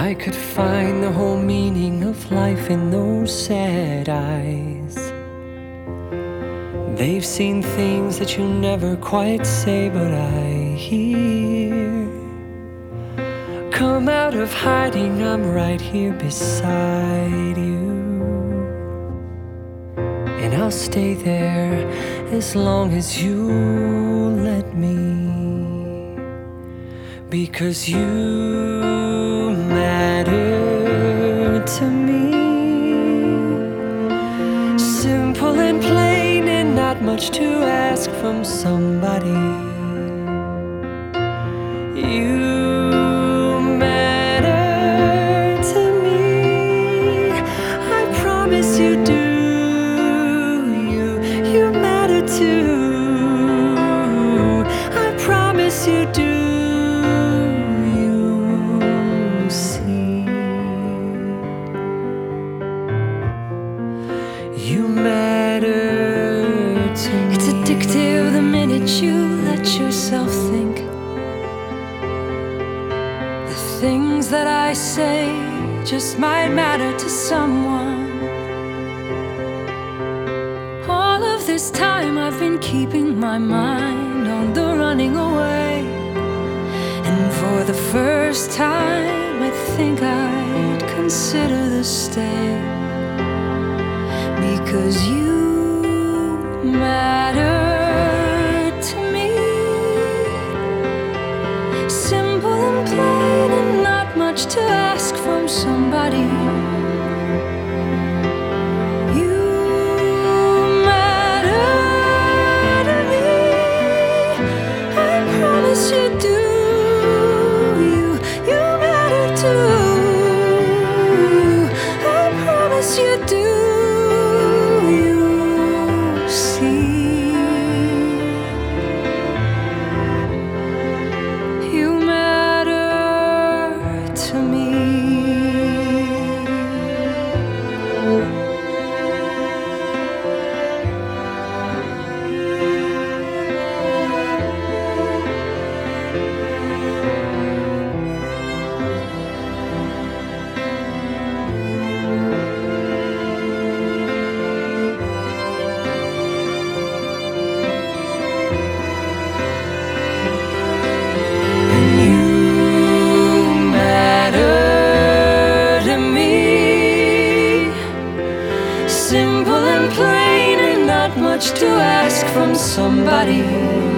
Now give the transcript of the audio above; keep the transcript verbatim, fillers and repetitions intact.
I could find the whole meaning of life in those sad eyes. They've seen things that you never quite say, but I hear. Come out of hiding, I'm right here beside you. And I'll stay there as long as you let me. Because you matter to me. Simple and plain and not much to ask from somebody. You matter to me. I promise you do. You, you matter too. I promise you do. You matter to me. It's addictive the minute you let yourself think. The things that I say just might matter to someone. All of this time I've been keeping my mind on the running away. And for the first time I think I'd consider the stay. Because you matter to me. Simple and plain and not much to ask from somebody. You matter to me. I promise you do. You, you matter too. I promise you do. Simple and plain and not much to ask from somebody.